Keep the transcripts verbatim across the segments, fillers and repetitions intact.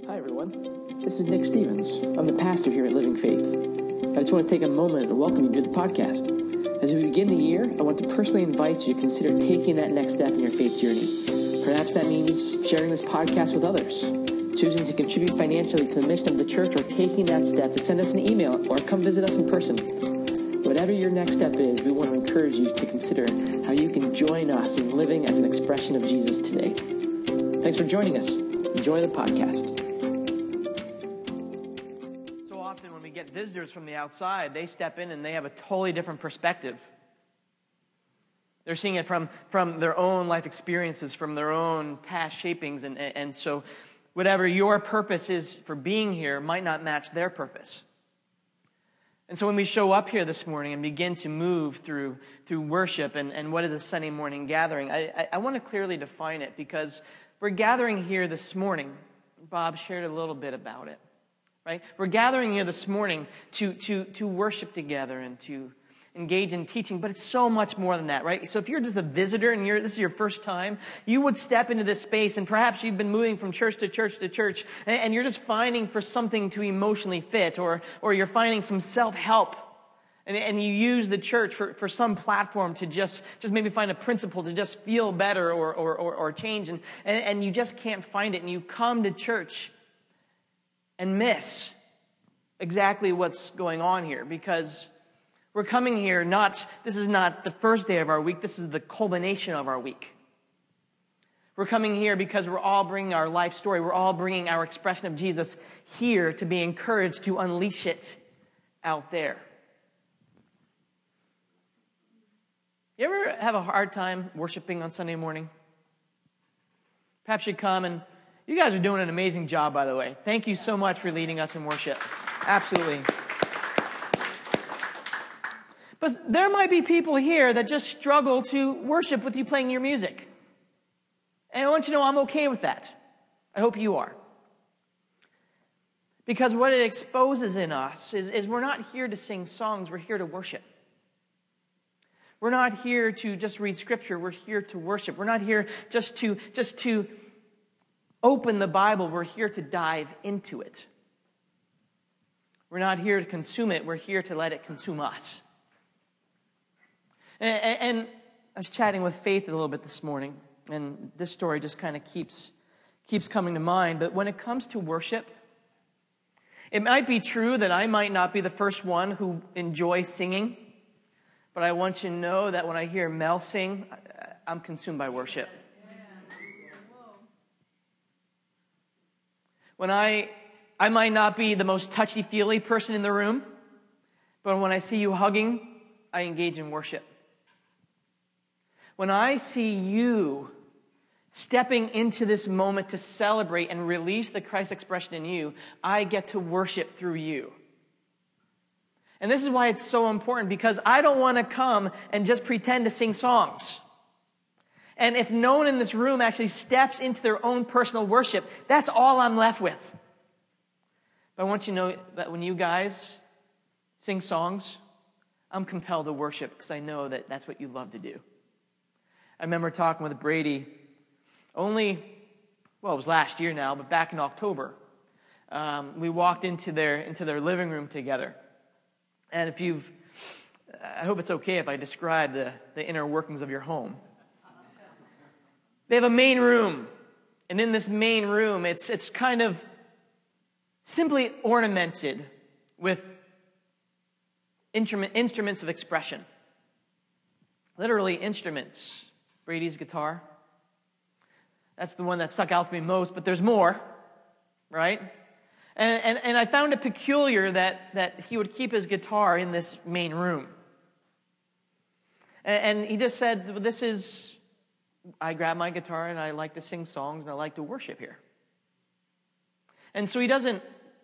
Hi everyone, this is Nick Stevens. I'm the pastor here at Living Faith. I just want to take a moment and welcome you to the podcast. As we begin the year, I want to personally invite you to consider taking that next step in your faith journey. Perhaps that means sharing this podcast with others, choosing to contribute financially to the mission of the church, or taking that step to send us an email or come visit us in person. Whatever your next step is, we want to encourage you to consider how you can join us in living as an expression of Jesus today. Thanks for joining us. Enjoy the podcast. So often when we get visitors from the outside, they step in and they have a totally different perspective. They're seeing it from, from their own life experiences, from their own past shapings, and, and so whatever your purpose is for being here might not match their purpose. And so when we show up here this morning and begin to move through through worship and, and what is a Sunday morning gathering, I, I, I want to clearly define it, because we're gathering here this morning. Bob shared a little bit about it, right? We're gathering here this morning to, to, to worship together and to engage in teaching, but it's so much more than that, right? So if you're just a visitor and you're, this is your first time, you would step into this space, and perhaps you've been moving from church to church to church, and, and you're just finding for something to emotionally fit, or, or you're finding some self-help, and, and you use the church for, for some platform to just, just maybe find a principle to just feel better or, or, or, or change, and, and, and you just can't find it, and you come to church and miss exactly what's going on here, because we're coming here not, this is not the first day of our week, this is the culmination of our week. We're coming here because we're all bringing our life story, we're all bringing our expression of Jesus here to be encouraged to unleash it out there. You ever have a hard time worshiping on Sunday morning? Perhaps you come, and you guys are doing an amazing job, by the way. Thank you so much for leading us in worship. Absolutely. But there might be people here that just struggle to worship with you playing your music. And I want you to know I'm okay with that. I hope you are. Because what it exposes in us is, is we're not here to sing songs, we're here to worship. We're not here to just read scripture, we're here to worship. We're not here just to, just to open the Bible, we're here to dive into it. We're not here to consume it, we're here to let it consume us. And, and I was chatting with Faith a little bit this morning, and this story just kind of keeps, keeps coming to mind. But when it comes to worship, it might be true that I might not be the first one who enjoys singing, but I want you to know that when I hear Mel sing, I'm consumed by worship. When I, I might not be the most touchy-feely person in the room, but when I see you hugging, I engage in worship. When I see you stepping into this moment to celebrate and release the Christ expression in you, I get to worship through you. And this is why it's so important, because I don't want to come and just pretend to sing songs. And if no one in this room actually steps into their own personal worship, that's all I'm left with. But I want you to know that when you guys sing songs, I'm compelled to worship, because I know that that's what you love to do. I remember talking with Brady only, well, it was last year now, but back in October. Um, we walked into their into their living room together. And if you've, I hope it's okay if I describe the, the inner workings of your home. They have a main room. And in this main room, it's it's kind of simply ornamented with instrument, instruments of expression. Literally instruments. Brady's guitar. That's the one that stuck out to me most, but there's more, right? And, and, and I found it peculiar that, that he would keep his guitar in this main room. And, and he just said, this is, I grab my guitar and I like to sing songs and I like to worship here. And so he doesn't,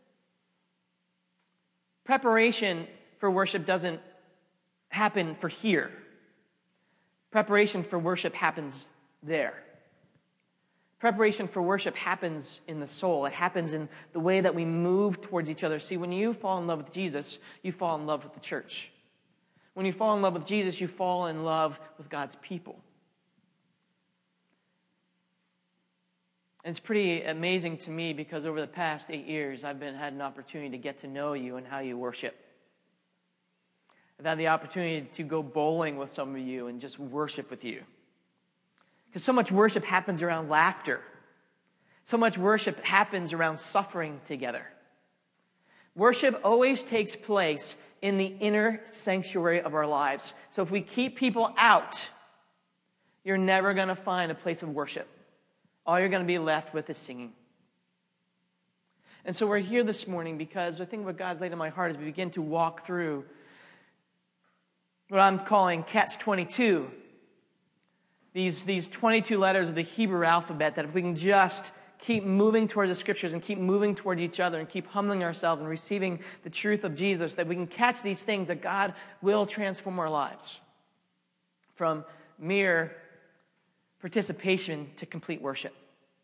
preparation for worship doesn't happen for here. Preparation for worship happens there. Preparation for worship happens in the soul. It happens in the way that we move towards each other. See, when you fall in love with Jesus, you fall in love with the church. When you fall in love with Jesus, you fall in love with God's people. And it's pretty amazing to me because over the past eight years, I've been had an opportunity to get to know you and how you worship. I've had the opportunity to go bowling with some of you and just worship with you. Because so much worship happens around laughter. So much worship happens around suffering together. Worship always takes place in the inner sanctuary of our lives. So if we keep people out, you're never going to find a place of worship. All you're going to be left with is singing. And so we're here this morning because I think what God's laid in my heart is we begin to walk through what I'm calling catch twenty-two. These, these twenty-two letters of the Hebrew alphabet that if we can just keep moving towards the Scriptures and keep moving toward each other and keep humbling ourselves and receiving the truth of Jesus, that we can catch these things, that God will transform our lives from mere participation to complete worship.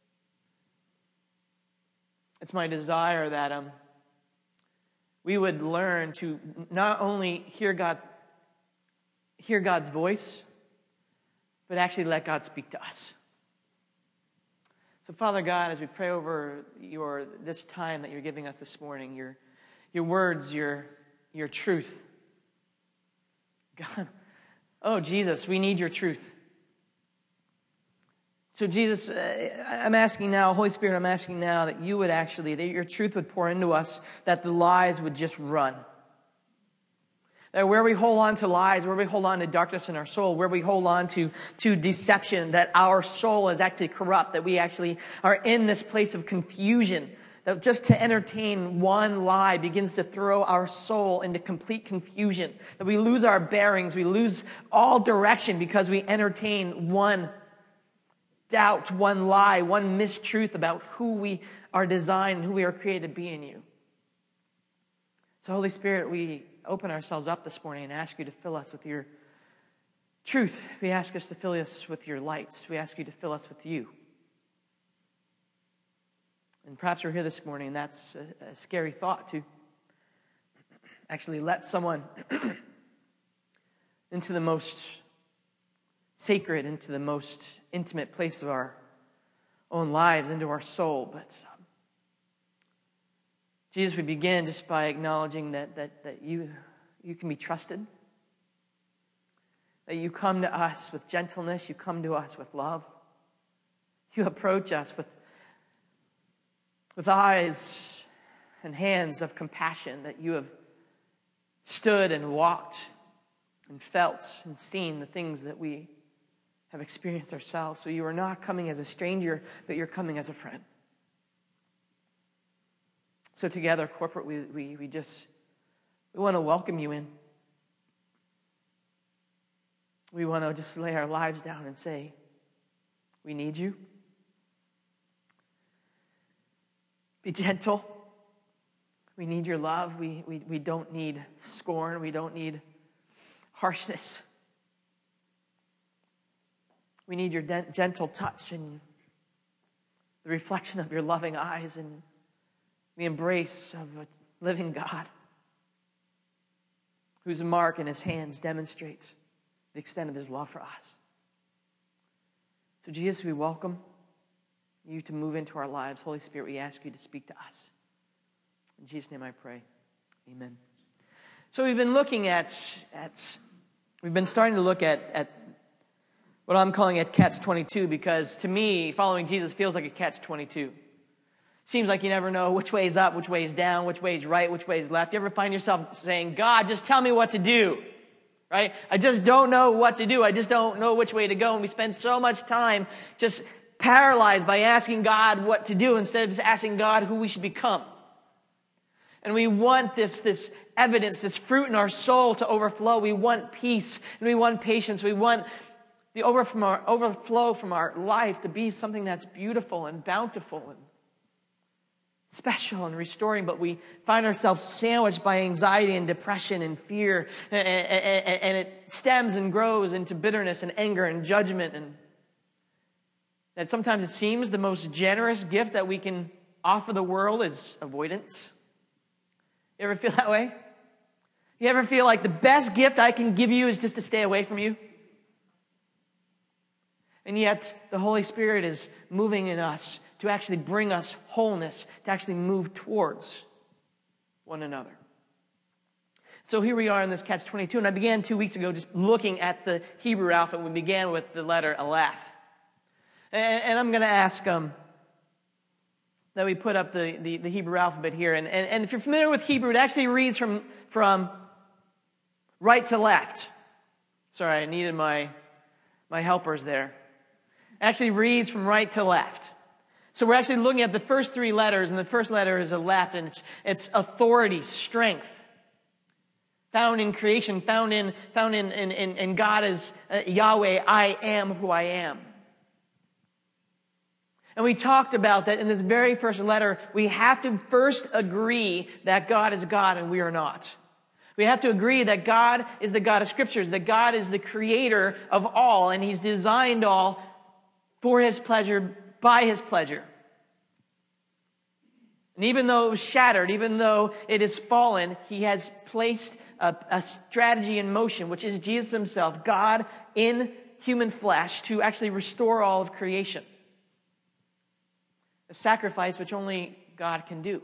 It's my desire that um, we would learn to not only hear God, hear God's voice, but actually let God speak to us. So, Father God, as we pray over your this time that you're giving us this morning, your your words, your your truth, God, oh Jesus, we need your truth. So, Jesus, uh, I'm asking now, Holy Spirit, I'm asking now that you would actually, that your truth would pour into us, that the lies would just run. That where we hold on to lies, where we hold on to darkness in our soul, where we hold on to, to deception, that our soul is actually corrupt, that we actually are in this place of confusion, that just to entertain one lie begins to throw our soul into complete confusion, that we lose our bearings, we lose all direction because we entertain one doubt, one lie, one mistruth about who we are designed and who we are created to be in you. So, Holy Spirit, we open ourselves up this morning and ask you to fill us with your truth. We ask us to fill us with your lights. We ask you to fill us with you. And perhaps we're here this morning, and that's a, a scary thought to actually let someone into the most sacred, into the most intimate place of our own lives, into our soul. But um, Jesus, we begin just by acknowledging that, that, that you, you can be trusted, that you come to us with gentleness, you come to us with love, you approach us with, with eyes and hands of compassion, that you have stood and walked and felt and seen the things that we have experienced ourselves. So you are not coming as a stranger, but you're coming as a friend. So together, corporate, we, we, we just, we want to welcome you in. We want to just lay our lives down and say, we need you. Be gentle. We need your love. We, we, we don't need scorn. We don't need harshness. We need your de- gentle touch and the reflection of your loving eyes and the embrace of a living God whose mark in his hands demonstrates the extent of his love for us. So Jesus, we welcome you to move into our lives. Holy Spirit, we ask you to speak to us. In Jesus' name I pray. Amen. So we've been looking at, at we've been starting to look at, at what I'm calling it catch twenty-two, because to me, following Jesus feels like a catch twenty-two. Seems like you never know which way is up, which way is down, which way is right, which way is left. You ever find yourself saying, God, just tell me what to do, right? I just don't know what to do. I just don't know which way to go. And we spend so much time just paralyzed by asking God what to do instead of just asking God who we should become. And we want this, this evidence, this fruit in our soul to overflow. We want peace and we want patience. We want the over from our, overflow from our life to be something that's beautiful and bountiful and special and restoring, but we find ourselves sandwiched by anxiety and depression and fear, and, and, and it stems and grows into bitterness and anger and judgment, and that sometimes it seems the most generous gift that we can offer the world is avoidance. You ever feel that way? You ever feel like the best gift I can give you is just to stay away from you? And yet, the Holy Spirit is moving in us to actually bring us wholeness, to actually move towards one another. So here we are in this catch twenty-two, and I began two weeks ago just looking at the Hebrew alphabet. We began with the letter Aleph. And, and I'm going to ask um, that we put up the, the, the Hebrew alphabet here. And, and, and if you're familiar with Hebrew, it actually reads from, from right to left. Sorry, I needed my, my helpers there. It actually reads from right to left. So we're actually looking at the first three letters, and the first letter is Aleph, and it's, it's authority, strength. Found in creation, found in found in, in, in, in God as uh, Yahweh, I am who I am. And we talked about that in this very first letter. We have to first agree that God is God and we are not. We have to agree that God is the God of Scriptures, that God is the creator of all, and He's designed all for His pleasure, by His pleasure. And even though it was shattered, even though it is fallen, He has placed A, a strategy in motion, which is Jesus Himself, God in human flesh, to actually restore all of creation. A sacrifice which only God can do.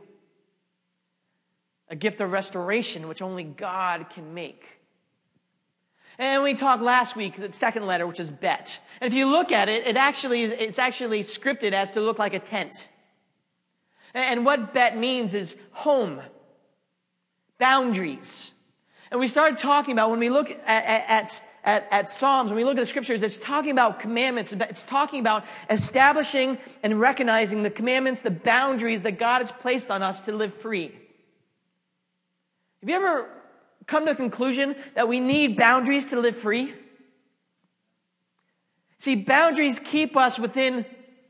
A gift of restoration which only God can make. And we talked last week, the second letter, which is Bet. And if you look at it, it actually it's actually scripted as to look like a tent. And what Bet means is home, boundaries. And we started talking about, when we look at, at, at, at Psalms, when we look at the Scriptures, it's talking about commandments. It's talking about establishing and recognizing the commandments, the boundaries that God has placed on us to live free. Have you ever come to the conclusion that we need boundaries to live free? See, boundaries keep us within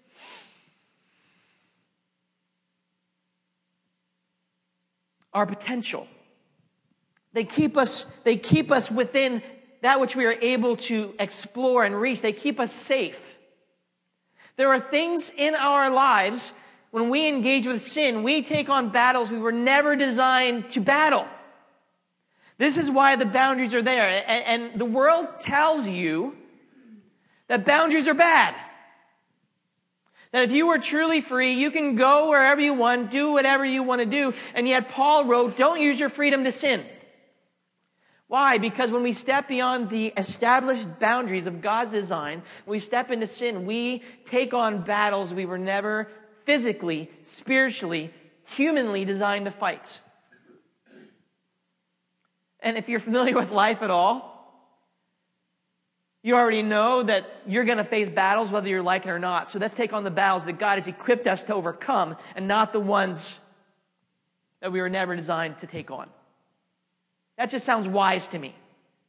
our potential. They keep us, they keep us within that which we are able to explore and reach. They keep us safe. There are things in our lives, when we engage with sin, we take on battles we were never designed to battle. This is why the boundaries are there. And, and the world tells you that boundaries are bad. That if you were truly free, you can go wherever you want, do whatever you want to do. And yet Paul wrote, don't use your freedom to sin. Why? Because when we step beyond the established boundaries of God's design, when we step into sin, we take on battles we were never physically, spiritually, humanly designed to fight. And if you're familiar with life at all, you already know that you're going to face battles whether you like it or not. So let's take on the battles that God has equipped us to overcome, and not the ones that we were never designed to take on. That just sounds wise to me.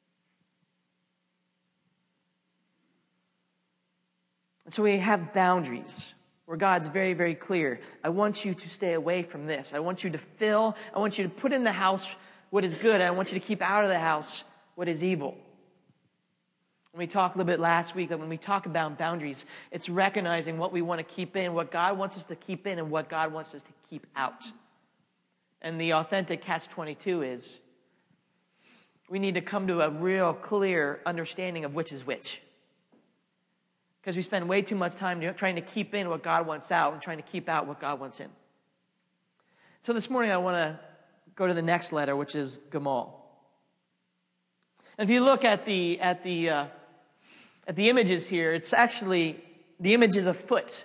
And so we have boundaries where God's very, very clear. I want you to stay away from this. I want you to fill, I want you to put in the house what is good. I want you to keep out of the house what is evil. When we talked a little bit last week, that when we talk about boundaries, it's recognizing what we want to keep in, what God wants us to keep in, and what God wants us to keep out. And the authentic catch twenty-two is, we need to come to a real clear understanding of which is which. Because we spend way too much time trying to keep in what God wants out and trying to keep out what God wants in. So this morning I want to go to the next letter, which is Gamal. And if you look at the at the uh, at the images here, it's actually the image is a foot,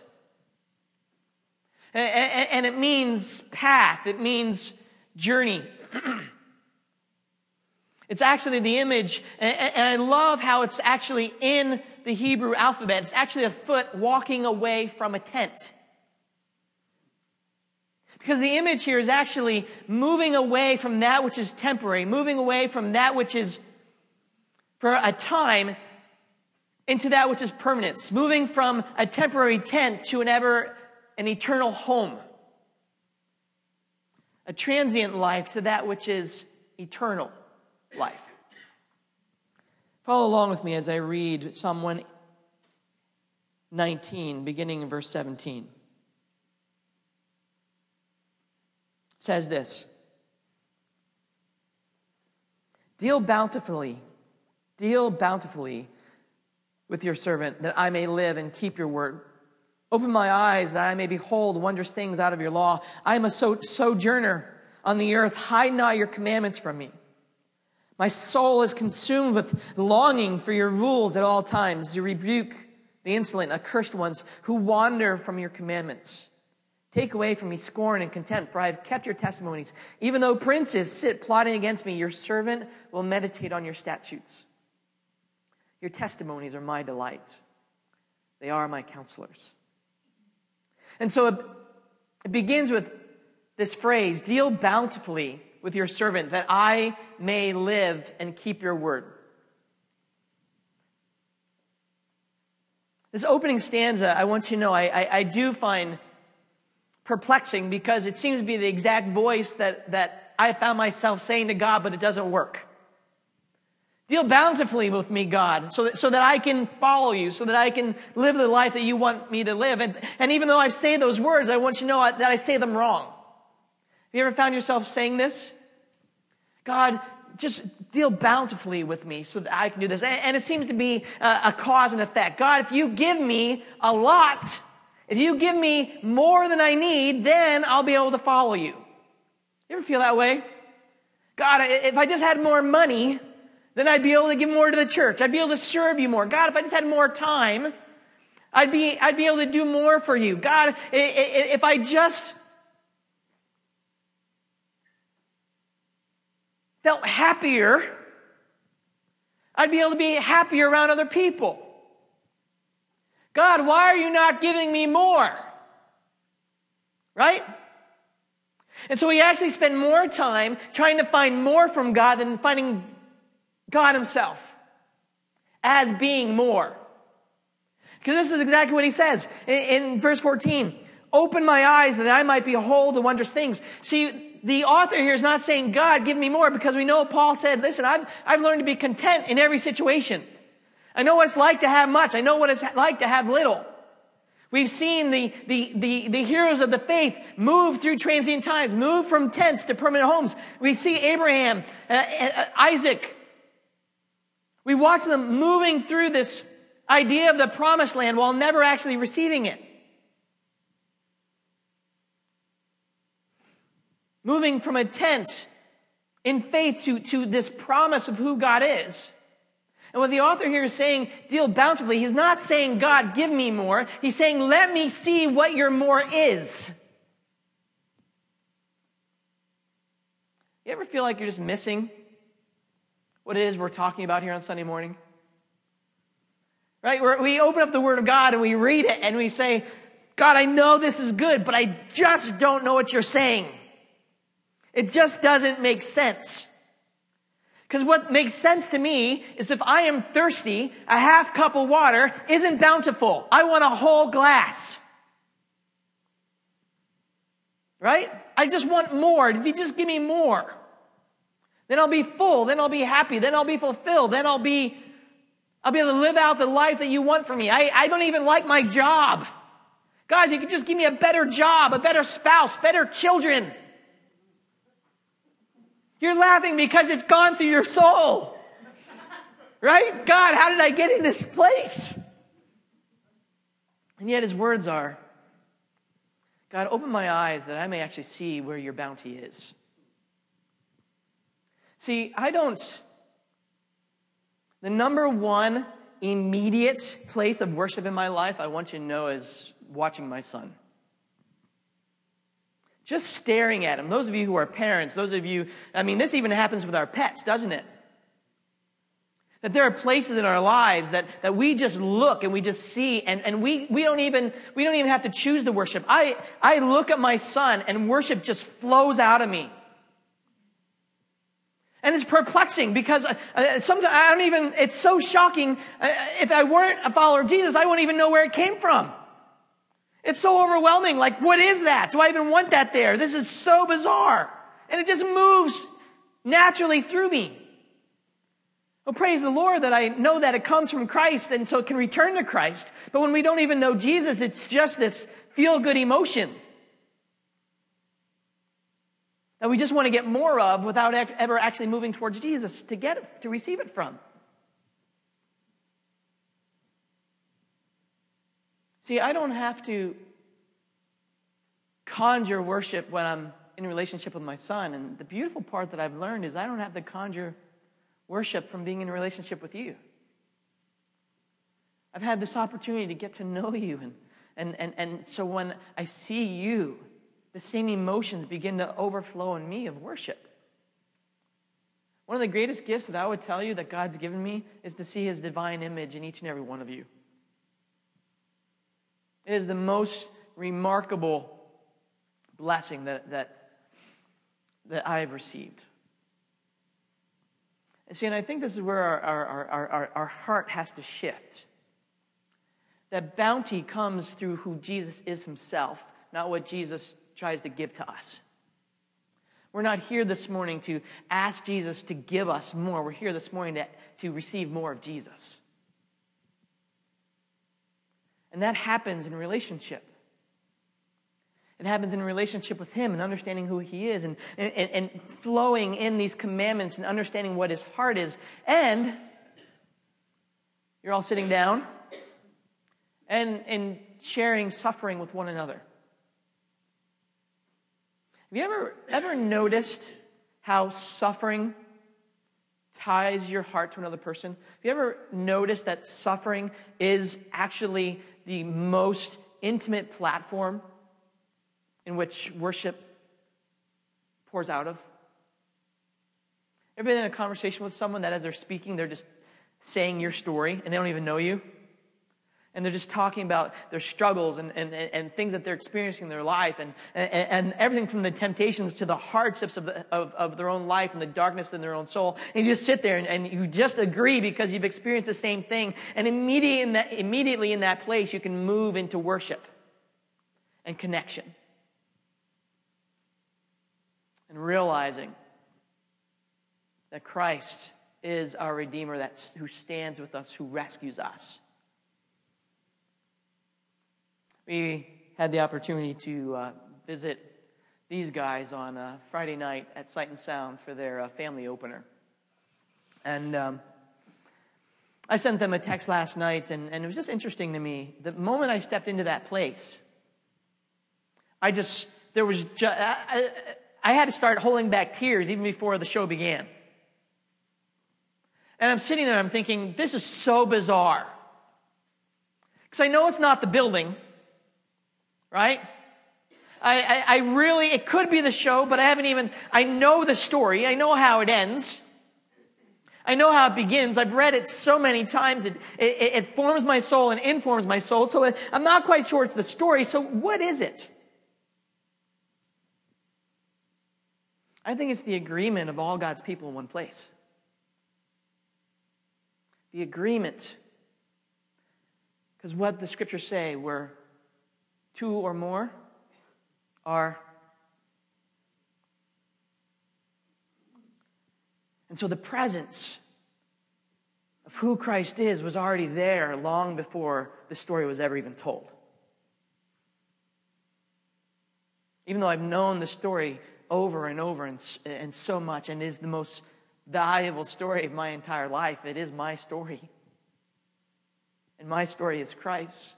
and, and, and it means path. It means journey. It's actually the image, and, and I love how it's actually in the Hebrew alphabet. It's actually a foot walking away from a tent. Because the image here is actually moving away from that which is temporary, moving away from that which is for a time into that which is permanence, moving from a temporary tent to an ever, an eternal home. A transient life to that which is eternal life. Follow along with me as I read Psalm one nineteen, beginning in verse seventeen. It says this: Deal bountifully, deal bountifully with your servant, that I may live and keep your word. Open my eyes that I may behold wondrous things out of your law. I am a so- sojourner on the earth. Hide not your commandments from me. My soul is consumed with longing for your rules at all times. You rebuke the insolent, accursed ones who wander from your commandments. Take away from me scorn and contempt, for I have kept your testimonies. Even though princes sit plotting against me, your servant will meditate on your statutes. Your testimonies are my delight. They are my counselors. And so it, it begins with this phrase, deal bountifully with your servant, that I may live and keep your word. This opening stanza, I want you to know, I, I, I do find perplexing because it seems to be the exact voice that, that I found myself saying to God, but it doesn't work. Deal bountifully with me, God, so that, so that I can follow you, so that I can live the life that you want me to live. And, and even though I say those words, I want you to know that I say them wrong. Have you ever found yourself saying this? God, just deal bountifully with me so that I can do this. And, and it seems to be a, a cause and effect. God, if you give me a lot, if you give me more than I need, then I'll be able to follow you. You ever feel that way? God, if I just had more money, then I'd be able to give more to the church. I'd be able to serve you more. God, if I just had more time, I'd be, I'd be able to do more for you. God, if I just felt happier, I'd be able to be happier around other people. God, why are you not giving me more? Right? And so we actually spend more time trying to find more from God than finding God himself as being more. Because this is exactly what he says in, in verse fourteen. Open my eyes that I might behold the wondrous things. See, the author here is not saying, God, give me more, because we know Paul said, listen, I've, I've learned to be content in every situation. I know what it's like to have much. I know what it's like to have little. We've seen the, the, the, the heroes of the faith move through transient times, move from tents to permanent homes. We see Abraham, uh, uh, Isaac. We watch them moving through this idea of the promised land while never actually receiving it. Moving from a tent in faith to, to this promise of who God is. And what the author here is saying, deal bountifully, he's not saying, God, give me more. He's saying, let me see what your more is. You ever feel like you're just missing what it is we're talking about here on Sunday morning? Right? We're, we open up the Word of God and we read it and we say, God, I know this is good, but I just don't know what you're saying. It just doesn't make sense. Because what makes sense to me is if I am thirsty, a half cup of water isn't bountiful. I want a whole glass. Right? I just want more. If you just give me more, then I'll be full. Then I'll be happy. Then I'll be fulfilled. Then I'll be, I'll be able to live out the life that you want for me. I, I don't even like my job. God, if you could just give me a better job, a better spouse, better children. You're laughing because it's gone through your soul. Right? God, how did I get in this place? And yet his words are, God, open my eyes that I may actually see where your bounty is. See, I don't... The number one immediate place of worship in my life, I want you to know, is watching my son. Just staring at him. Those of you who are parents, those of you, I mean, this even happens with our pets, doesn't it? That there are places in our lives that, that we just look and we just see, and, and we, we don't even, we don't even have to choose the worship. I, I look at my son and worship just flows out of me. And it's perplexing because uh, sometimes I don't even, it's so shocking. Uh, if I weren't a follower of Jesus, I wouldn't even know where it came from. It's so overwhelming. Like, what is that? Do I even want that there? This is so bizarre. And it just moves naturally through me. Well, praise the Lord that I know that it comes from Christ and so it can return to Christ. But when we don't even know Jesus, it's just this feel-good emotion that we just want to get more of without ever actually moving towards Jesus to get it, to receive it from. See, I don't have to conjure worship when I'm in a relationship with my son. And the beautiful part that I've learned is I don't have to conjure worship from being in a relationship with you. I've had this opportunity to get to know you. And, and, and, and so when I see you, the same emotions begin to overflow in me of worship. One of the greatest gifts that I would tell you that God's given me is to see His divine image in each and every one of you. It is the most remarkable blessing that, that, that I have received. And see, and I think this is where our, our, our, our, our heart has to shift. That bounty comes through who Jesus is Himself, not what Jesus tries to give to us. We're not here this morning to ask Jesus to give us more. We're here this morning to, to receive more of Jesus. And that happens in relationship. It happens in relationship with Him and understanding who He is and, and, and flowing in these commandments and understanding what His heart is. And you're all sitting down and, and sharing suffering with one another. Have you ever, ever noticed how suffering ties your heart to another person? Have you ever noticed that suffering is actually the most intimate platform in which worship pours out of? Ever been in a conversation with someone that as they're speaking, they're just saying your story and they don't even know you? And they're just talking about their struggles and, and, and things that they're experiencing in their life and, and, and everything from the temptations to the hardships of, the, of, of their own life and the darkness in their own soul. And you just sit there and, and you just agree because you've experienced the same thing. And immediately in, that, immediately in that place, you can move into worship and connection. And realizing that Christ is our Redeemer that's, who stands with us, who rescues us. We had the opportunity to uh, visit these guys on uh, Friday night at Sight and Sound for their uh, family opener. And um, I sent them a text last night, and, and it was just interesting to me. The moment I stepped into that place, I just, there was, ju- I, I, I had to start holding back tears even before the show began. And I'm sitting there, I'm thinking, this is so bizarre. Because I know it's not the building. Right? I, I, I really, it could be the show, but I haven't even, I know the story. I know how it ends. I know how it begins. I've read it so many times. It, it, it forms my soul and informs my soul. So I'm not quite sure it's the story. So what is it? I think it's the agreement of all God's people in one place. The agreement. Because what the scriptures say, we're two or more are. And so the presence of who Christ is was already there long before the story was ever even told. Even though I've known the story over and over and, and so much and is the most valuable story of my entire life, it is my story. And my story is Christ.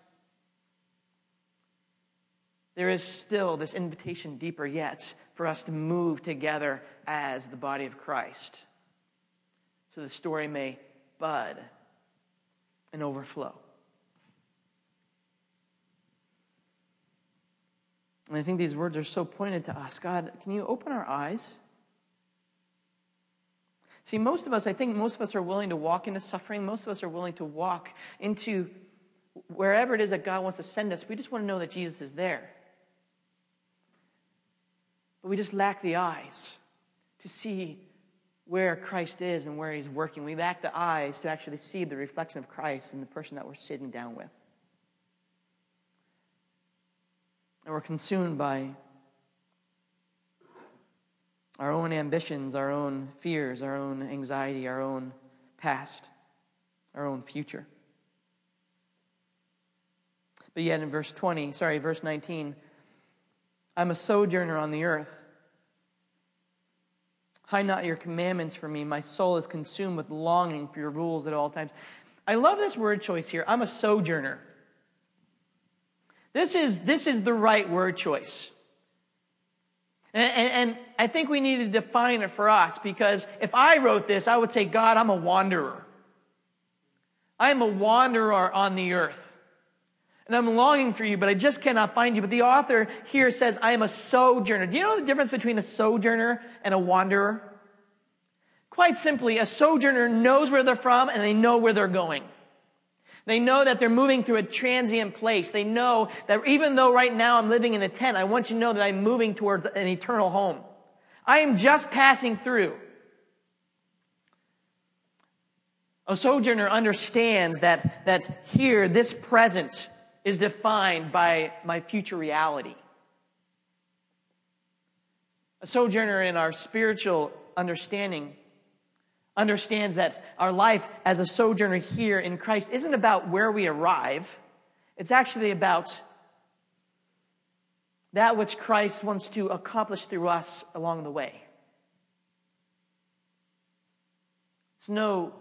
There is still this invitation deeper yet for us to move together as the body of Christ so the story may bud and overflow. And I think these words are so pointed to us. God, can you open our eyes? See, most of us, I think most of us are willing to walk into suffering. Most of us are willing to walk into wherever it is that God wants to send us. We just want to know that Jesus is there. But we just lack the eyes to see where Christ is and where He's working. We lack the eyes to actually see the reflection of Christ in the person that we're sitting down with. And we're consumed by our own ambitions, our own fears, our own anxiety, our own past, our own future. But yet in verse twenty, sorry, verse nineteen, I'm a sojourner on the earth. Hide not your commandments from me. My soul is consumed with longing for your rules at all times. I love this word choice here. I'm a sojourner. This is, this is the right word choice. And, and, and I think we need to define it for us, because if I wrote this, I would say, God, I'm a wanderer. I am a wanderer on the earth. And I'm longing for you, but I just cannot find you. But the author here says, I am a sojourner. Do you know the difference between a sojourner and a wanderer? Quite simply, a sojourner knows where they're from and they know where they're going. They know that they're moving through a transient place. They know that even though right now I'm living in a tent, I want you to know that I'm moving towards an eternal home. I am just passing through. A sojourner understands that, that here, this present is defined by my future reality. A sojourner in our spiritual understanding understands that our life as a sojourner here in Christ isn't about where we arrive. It's actually about that which Christ wants to accomplish through us along the way. It's no,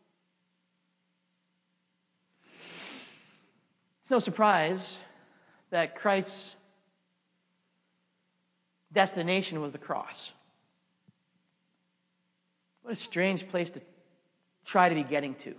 it's no surprise that Christ's destination was the cross. What a strange place to try to be getting to.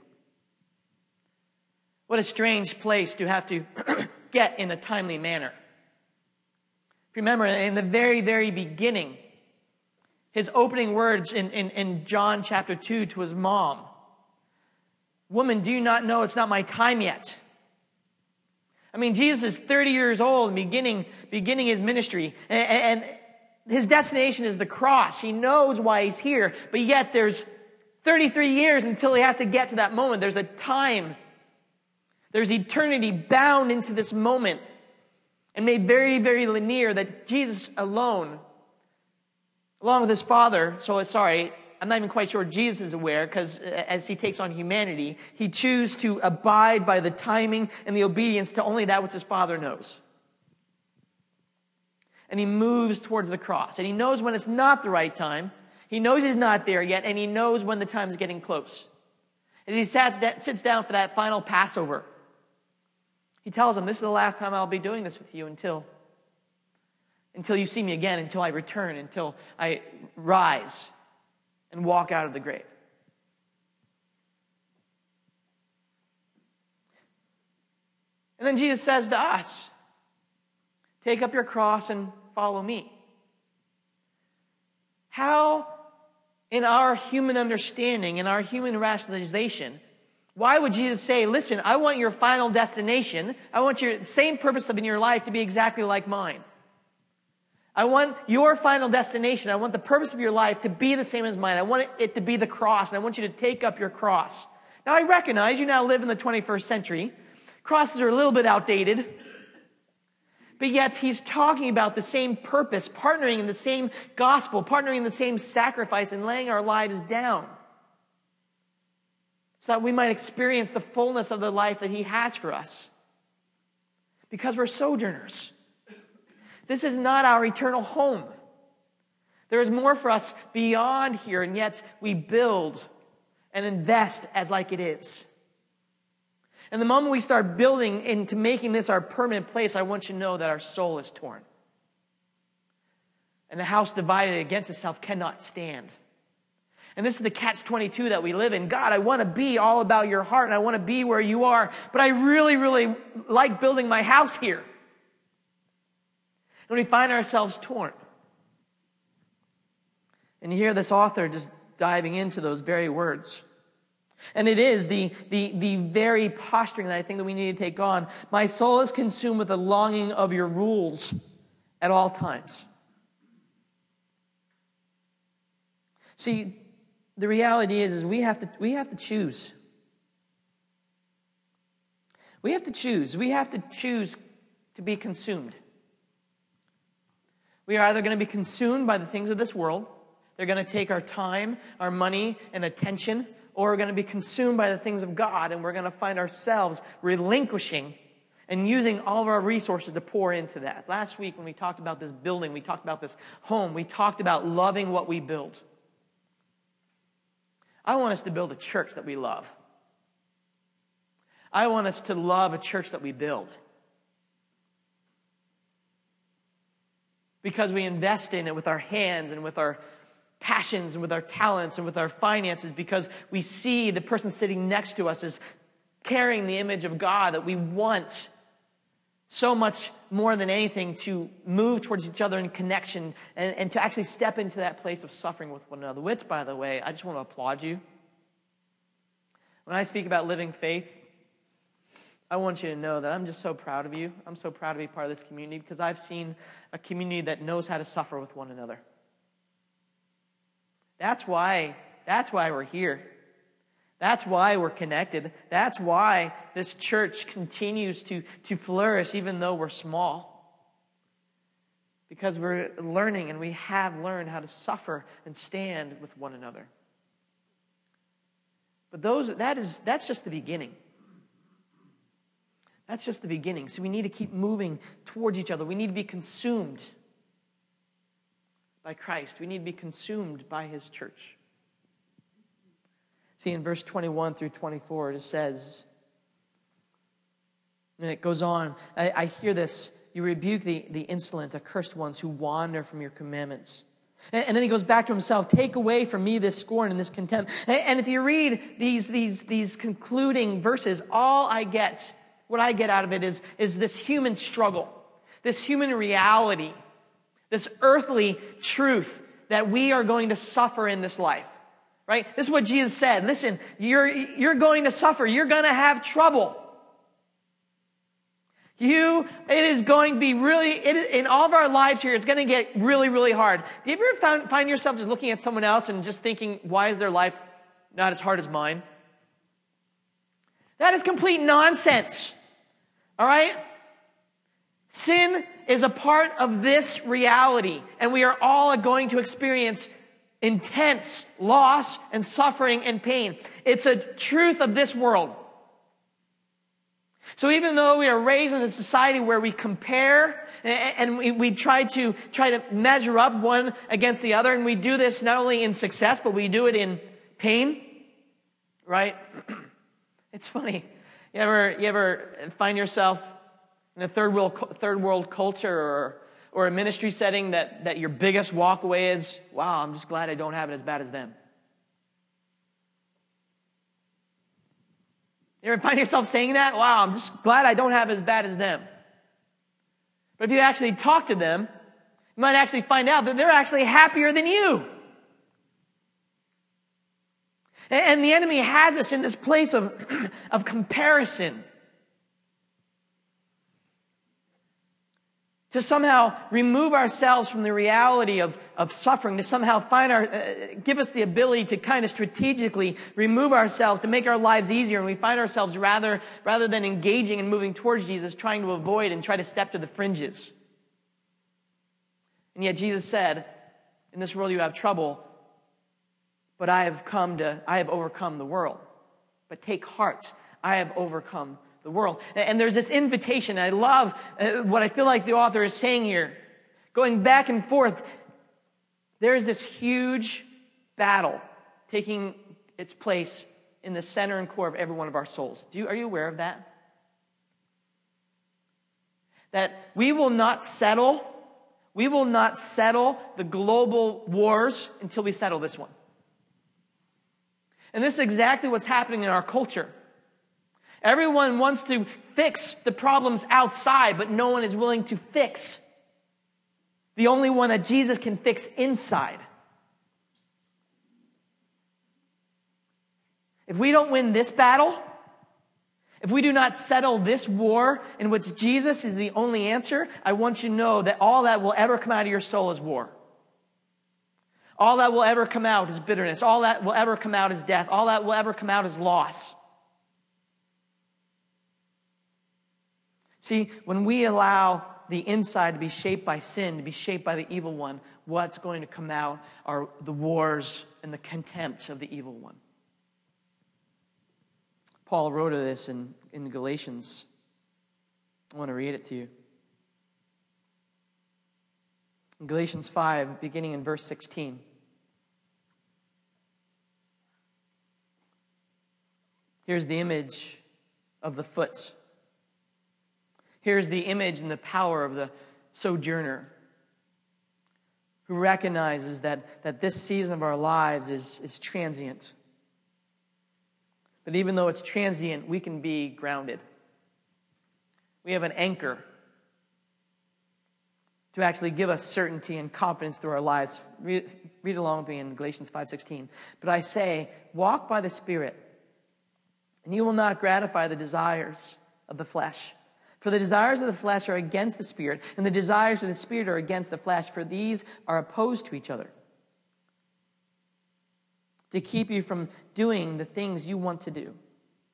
What a strange place to have to get in a timely manner. If you remember, in the very, very beginning, his opening words in, in, in John chapter two to his mom, "Woman, do you not know it's not my time yet?" I mean, Jesus is thirty years old and beginning, beginning his ministry, and, and his destination is the cross. He knows why he's here, but yet there's thirty-three years until he has to get to that moment. There's a time. There's eternity bound into this moment and made very, very linear that Jesus alone, along with his Father, so sorry, I'm not even quite sure Jesus is aware, because as he takes on humanity, he chooses to abide by the timing and the obedience to only that which his Father knows. And he moves towards the cross. And he knows when it's not the right time. He knows he's not there yet. And he knows when the time is getting close. As he sat, sits down for that final Passover, he tells them, this is the last time I'll be doing this with you until, until you see me again, until I return, until I rise and walk out of the grave. And then Jesus says to us, take up your cross and follow me. How, in our human understanding, in our human rationalization, why would Jesus say, listen, I want your final destination, I want your same purpose in your life to be exactly like mine. I want your final destination, I want the purpose of your life to be the same as mine. I want it to be the cross, and I want you to take up your cross. Now, I recognize you now live in the twenty-first century. Crosses are a little bit outdated. But yet he's talking about the same purpose, partnering in the same gospel, partnering in the same sacrifice, and laying our lives down so that we might experience the fullness of the life that he has for us. Because we're sojourners. This is not our eternal home. There is more for us beyond here, and yet we build and invest as like it is. And the moment we start building into making this our permanent place, I want you to know that our soul is torn. And the house divided against itself cannot stand. And this is the catch twenty-two that we live in. God, I want to be all about your heart, and I want to be where you are, but I really, really like building my house here. And we find ourselves torn. And you hear this author just diving into those very words. And it is the, the, the very posturing that I think that we need to take on. My soul is consumed with the longing of your rules at all times. See, the reality is, is we have to we have to choose. We have to choose. We have to choose to be consumed. We are either going to be consumed by the things of this world. They're going to take our time, our money, and attention. Or we're going to be consumed by the things of God, and we're going to find ourselves relinquishing and using all of our resources to pour into that. Last week when we talked about this building, we talked about this home, we talked about loving what we build. I want us to build a church that we love. I want us to love a church that we build. because we invest in it with our hands and with our passions and with our talents and with our finances, because we see the person sitting next to us as carrying the image of God, that we want so much more than anything to move towards each other in connection and, and to actually step into that place of suffering with one another. Which, by the way, I just want to applaud you. When I speak about living faith, I want you to know that I'm just so proud of you. I'm so proud to be part of this community because I've seen a community that knows how to suffer with one another. That's why, that's why we're here. That's why we're connected. That's why this church continues to, to flourish even though we're small. Because we're learning and we have learned how to suffer and stand with one another. But those that is that's just the beginning. That's just the beginning. So we need to keep moving towards each other. We need to be consumed by Christ. We need to be consumed by His church. See, in verse twenty-one through twenty-four, it says, and it goes on, I, I hear this, you rebuke the, the insolent, accursed ones who wander from your commandments. And, and then he goes back to himself, take away from me this scorn and this contempt. And, and if you read these, these, these concluding verses, all I get, what I get out of it is, is this human struggle, this human reality, this earthly truth that we are going to suffer in this life. Right? This is what Jesus said. Listen, you're, you're going to suffer. You're going to have trouble. You, it is going to be really, it, in all of our lives here, it's going to get really, really hard. Do you ever found, find yourself just looking at someone else and just thinking, why is their life not as hard as mine? That is complete nonsense. All right? Sin is a part of this reality, and we are all going to experience intense loss and suffering and pain. It's a truth of this world. So even though we are raised in a society where we compare and we, we try to try to measure up one against the other, and we do this not only in success, but we do it in pain, right? It's funny. You ever you ever find yourself in a third world third world culture or or a ministry setting that, that your biggest walkaway is, wow, I'm just glad I don't have it as bad as them? You ever find yourself saying that? Wow, I'm just glad I don't have it as bad as them. But if you actually talk to them, you might actually find out that they're actually happier than you. And, and the enemy has us in this place of, of comparison, to somehow remove ourselves from the reality of, of suffering, to somehow find our, uh, give us the ability to kind of strategically remove ourselves, to make our lives easier. And we find ourselves rather, rather than engaging and moving towards Jesus, trying to avoid and try to step to the fringes. And yet Jesus said, in this world you have trouble, but I have come to, I have overcome the world. But take heart, I have overcome the world. And there's this invitation. I love what I feel like the author is saying here. Going back and forth, there is this huge battle taking its place in the center and core of every one of our souls. Do you, are you aware of that? That we will not settle, we will not settle the global wars until we settle this one. And this is exactly what's happening in our culture. Everyone wants to fix the problems outside, but no one is willing to fix the only one that Jesus can fix inside. If we don't win this battle, if we do not settle this war in which Jesus is the only answer, I want you to know that all that will ever come out of your soul is war. All that will ever come out is bitterness. All that will ever come out is death. All that will ever come out is loss. See, when we allow the inside to be shaped by sin, to be shaped by the evil one, what's going to come out are the wars and the contempt of the evil one. Paul wrote of this in, in Galatians. I want to read it to you. In Galatians five, beginning in verse sixteen. Here's the image of the foot. Here's the image and the power of the sojourner. who recognizes that, that this season of our lives is, is transient. But even though it's transient, we can be grounded. We have an anchor to actually give us certainty and confidence through our lives. Read, read along with me in Galatians five sixteen. But I say, walk by the Spirit, and you will not gratify the desires of the flesh. For the desires of the flesh are against the Spirit, and the desires of the Spirit are against the flesh, for these are opposed to each other, to keep you from doing the things you want to do.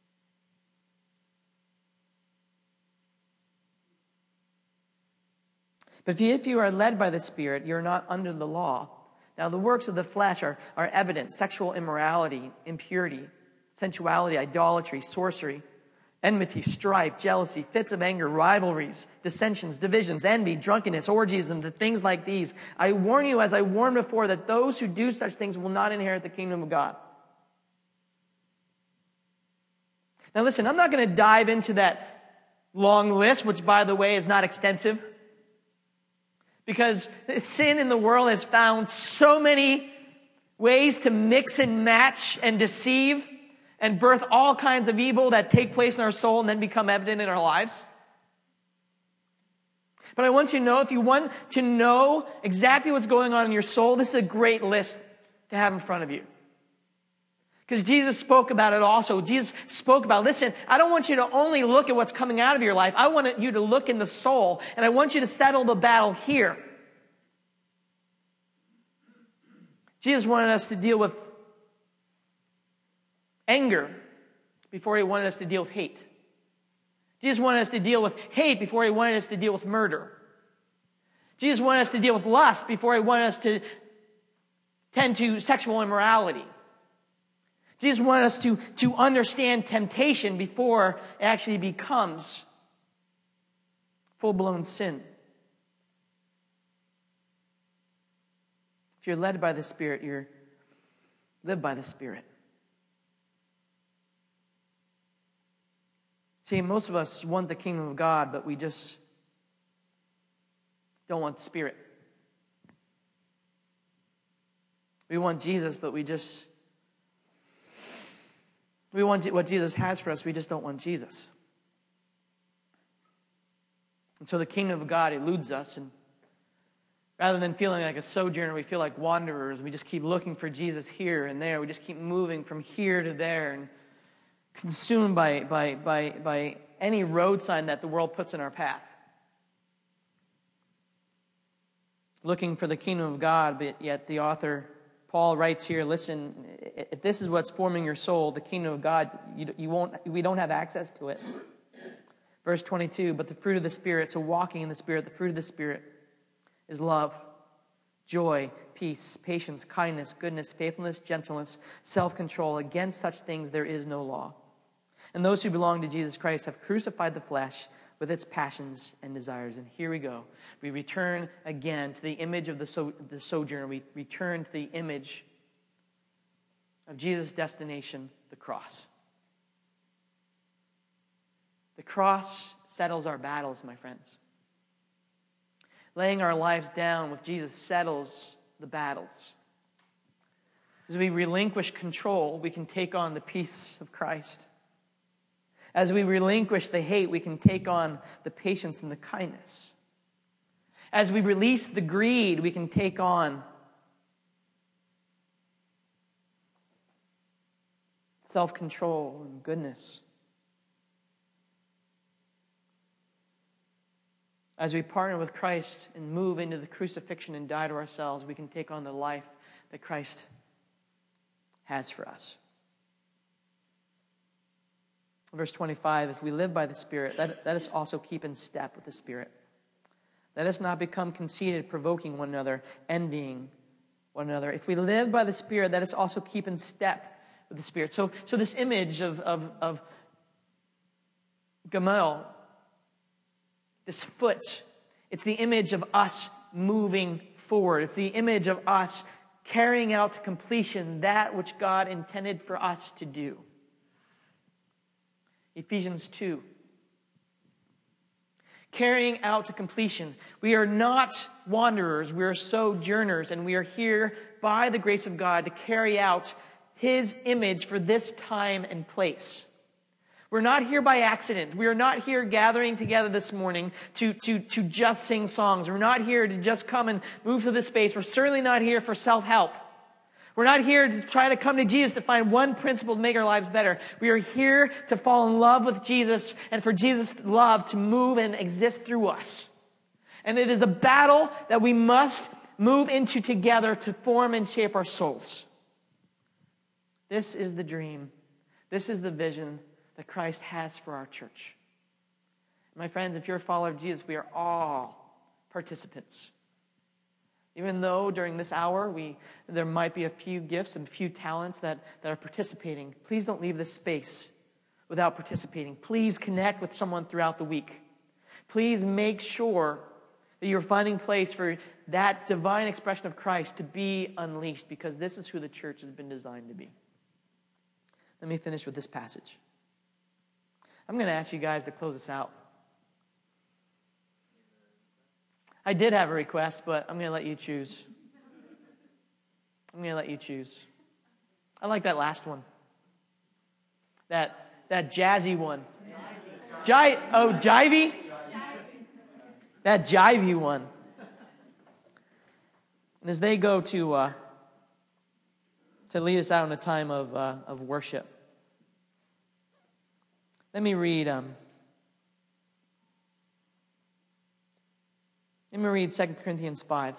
But if you are led by the Spirit, you're not under the law. Now the works of the flesh are, are evident: sexual immorality, impurity, sensuality, idolatry, sorcery, enmity, strife, jealousy, fits of anger, rivalries, dissensions, divisions, envy, drunkenness, orgies, and the things like these. I warn you, as I warned before, that those who do such things will not inherit the kingdom of God. Now listen, I'm not going to dive into that long list, which, by the way, is not extensive, because sin in the world has found so many ways to mix and match and deceive and birth all kinds of evil that take place in our soul and then become evident in our lives. But I want you to know, if you want to know exactly what's going on in your soul, this is a great list to have in front of you. Because Jesus spoke about it also. Jesus spoke about, listen, I don't want you to only look at what's coming out of your life. I want you to look in the soul, and I want you to settle the battle here. Jesus wanted us to deal with anger before he wanted us to deal with hate. Jesus wanted us to deal with hate before he wanted us to deal with murder. Jesus wanted us to deal with lust before he wanted us to tend to sexual immorality. Jesus wanted us to, to understand temptation before it actually becomes full-blown sin. If you're led by the Spirit, you're live by the Spirit. See, most of us want the kingdom of God, but we just don't want the Spirit. We want Jesus, but we just We want what Jesus has for us. We just don't want Jesus. And so the kingdom of God eludes us. And rather than feeling like a sojourner, we feel like wanderers. We just keep looking for Jesus here and there. We just keep moving from here to there and consumed by, by, by, by any road sign that the world puts in our path. Looking for the kingdom of God, but yet the author Paul writes here, listen, if this is what's forming your soul, the kingdom of God, you, you won't, we don't have access to it. Verse twenty-two, but the fruit of the Spirit, so walking in the Spirit, the fruit of the Spirit is love, joy, peace, patience, kindness, goodness, faithfulness, gentleness, self-control. Against such things there is no law. And those who belong to Jesus Christ have crucified the flesh with its passions and desires. And here we go. We return again to the image of the, so, the sojourner. We return to the image of Jesus' destination, the cross. The cross settles our battles, my friends. Laying our lives down with Jesus settles the battles. As we relinquish control, we can take on the peace of Christ. As we relinquish the hate, we can take on the patience and the kindness. As we release the greed, we can take on self-control and goodness. As we partner with Christ and move into the crucifixion and die to ourselves, we can take on the life that Christ has for us. Verse twenty-five, if we live by the Spirit, let, let us also keep in step with the Spirit. Let us not become conceited, provoking one another, envying one another. If we live by the Spirit, let us also keep in step with the Spirit. So, so this image of, of, of Gamel, this foot, it's the image of us moving forward. It's the image of us carrying out to completion that which God intended for us to do. Ephesians two. carrying out to completion. We are not wanderers, we are sojourners, and we are here by the grace of God to carry out His image for this time and place. We're not here by accident. We are not here gathering together this morning to, to, to just sing songs. We're not here to just come and move to this space. We're certainly not here for self-help. We're not here to try to come to Jesus to find one principle to make our lives better. We are here to fall in love with Jesus and for Jesus' love to move and exist through us. And it is a battle that we must move into together to form and shape our souls. This is the dream. This is the vision that Christ has for our church. My friends, if you're a follower of Jesus, we are all participants. Even though during this hour we there might be a few gifts and a few talents that, that are participating, please don't leave this space without participating. Please connect with someone throughout the week. Please make sure that you're finding place for that divine expression of Christ to be unleashed, because this is who the church has been designed to be. Let me finish with this passage. I'm going to ask you guys to close this out. I did have a request, but I'm going to let you choose. I'm going to let you choose. I like that last one. That that jazzy one. Ji- oh, jivey? That jivey one. And as they go to uh, to lead us out in a time of uh, of worship, let me read. Um, Let me read Second Corinthians five.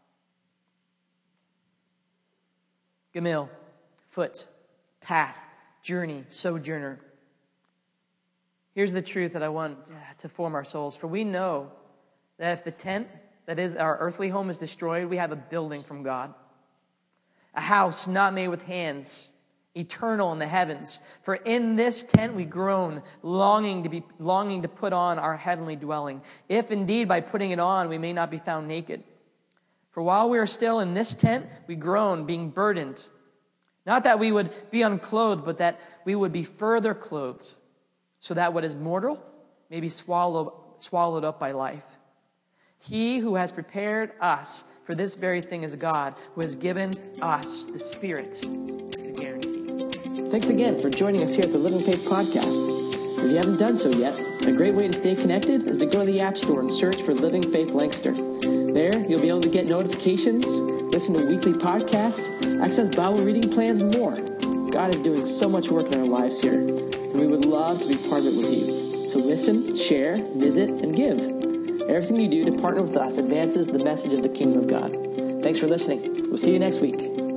Gamil, foot, path, journey, sojourner. Here's the truth that I want to form our souls. For we know that if the tent, that is our earthly home, is destroyed, we have a building from God. A house not made with hands, eternal in the heavens. For in this tent we groan, longing to be longing to put on our heavenly dwelling, if indeed by putting it on we may not be found naked. For while we are still in this tent, we groan, being burdened. Not that we would be unclothed, but that we would be further clothed, so that what is mortal may be swallowed, swallowed up by life. He who has prepared us for this very thing is God, who has given us the Spirit to guarantee. Thanks again for joining us here at the Living Faith Podcast. If you haven't done so yet, a great way to stay connected is to go to the App Store and search for Living Faith Lancaster. There, you'll be able to get notifications, listen to weekly podcasts, access Bible reading plans, and more. God is doing so much work in our lives here, and we would love to be part of it with you. So listen, share, visit, and give. Everything you do to partner with us advances the message of the kingdom of God. Thanks for listening. We'll see you next week.